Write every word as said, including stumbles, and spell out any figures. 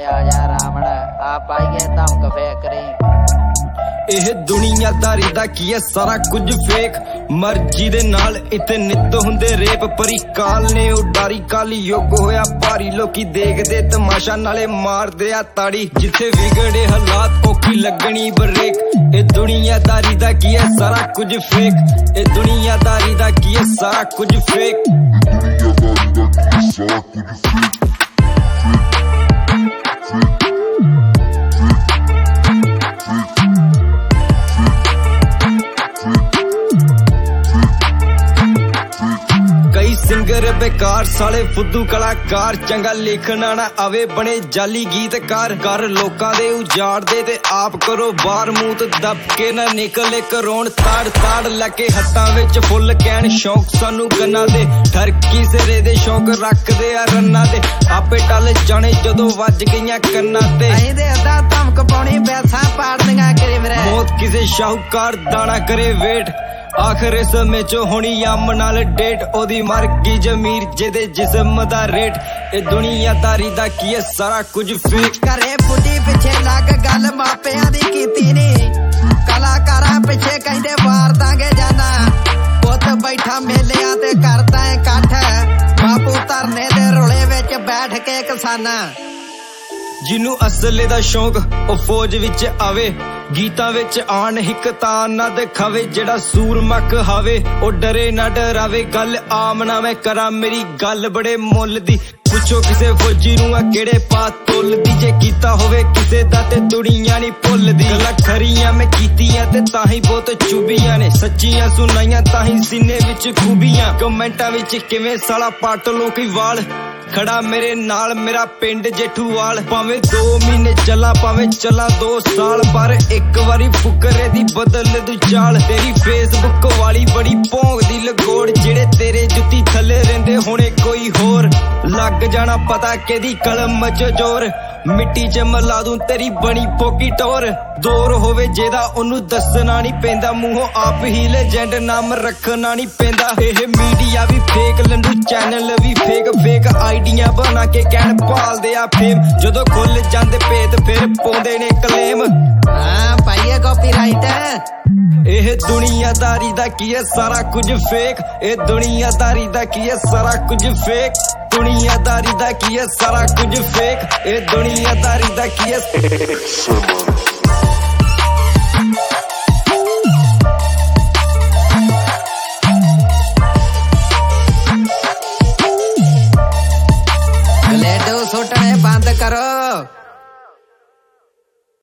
आ जा रावण आप आइए धमक फेंक रही। ਇਹ ਦੁਨੀਆਦਾਰੀ ਦਾ ਕੀ ਹੈ ਸਾਰਾ ਕੁਝ ਫੇਕ ਮਰਜ਼ੀ ਦੇ ਨਾਲ ਇੱਥੇ ਨਿੱਤ ਹੁੰਦੇ ਰੇਪ ਪਰੀ ਕਾਲ ਨੇ ਉਡਾਰੀ ਕਾਲੀ ਯੁੱਗ ਹੋਇਆ ਭਾਰੀ ਲੋਕੀ ਦੇਖਦੇ ਤਮਾਸ਼ਾ ਨਾਲੇ ਮਾਰਦੇ ਆ ਤਾੜੀ ਜਿੱਥੇ ਵਿਗੜੇ ਹਾਲਾਤ ਔਖੀ ਲੱਗਣੀ ਬਰੇਕ ਇਹ ਦੁਨੀਆਦਾਰੀ ਦਾ ਕੀ ਹੈ ਸਾਰਾ ਕੁਝ ਫੇਕ ਇਹ ਦੁਨੀਆਦਾਰੀ ਦਾ ਕੀ ਹੈ ਸਾਰਾ ਕੁਝ ਫੇਕ ਸਾਰਾ ਕੁਝ ਫੇਕ सिंगर बेकार साले फुद्दू कलाकार चंगा लिखना ना आवे बने जाली गीतकार कर लोकां दे उजाड़दे ते आप करो बार मूत दब के ना निकले करोड़ ताड़ ताड़ लके हत्थां विच फुल कैन शौक सानू गन्ना दे ठरकी सिरे दे शौक रखदे आ रन्ना दे आपे टल जाने जदों वज गईयां कन्ना ते अहीं दे अद्धा धमक पाउणी पैसा पाड़ दियां करे मेरे मौत किसे शाहूकार दाना करे वेट आखिर समय चो होनी यम नाल डेट ओदी मर गई जमीर जेदे जिस्म दा रेट ए दुनियादारी दा की है सारा कुछ फेक करे बुढ़ी पिछे लग गल मापियां दी कीती नी कलाकारां पिछे कहंदे वार दांगे जाना पुत बैठा मेलियां ते करदा है कठ बापू धरने दे रोले विच बैठ के किसाना जिन्नू असले दा शौक ओ फौज विच आवे गीतां विच आन हिक तां ना दिखावे जेड़ा सूरमक हावे ओ डरे ना डरावे गल आम ना मैं करा मेरी गल बड़े मुल दी पुछो किसे फौजी नू आ केड़े पात तोलदी जे कीता होवे किसे दा ते दुनिया नहीं भुलदी गल्लां खरियां मैं कीतियां ते ताही बहुत चुबियां ने सच्चियां सुनाइयां ताही सीने विच खूबियां कमेंटां विच किवें साला पट लो कोई वाल खड़ा मेरे नाल मेरा पिंड जेठूवाल भावें दो महीने चला भावें चला दो साल पर एक बारी फुकरे दी बदल दू चाल तेरी फेसबुक वाली बड़ी भोंग दी लगोड़ जेड़े तेरे जुत्ती थले रेंदे होने कोई होर लग जाना पता केदी कलम च जोर मिट्टी च मला दूं तेरी बनी पोकी टोर दौर होवे जेदा ओनू दसना नहीं पेंदा मूहों आप ही लेजेंड नाम रखना नहीं पेंदा एह मीडिया भी फेक लंडू चैनल भी फेक फेक आइडिया बना के कहण भालदे आ फेम जदों खुल जांदे पेत फिर पाउंदे ने क्लेम हां पाइए कॉपीराइट एह दुनियादारी दा की है सारा कुछ फेक ए दुनियादारी दा की है सारा कुछ फेक दुनियादारी दा की है सारा कुछ फेक ए दुनियादारी दा की है गलेडू सुटने बंद करो।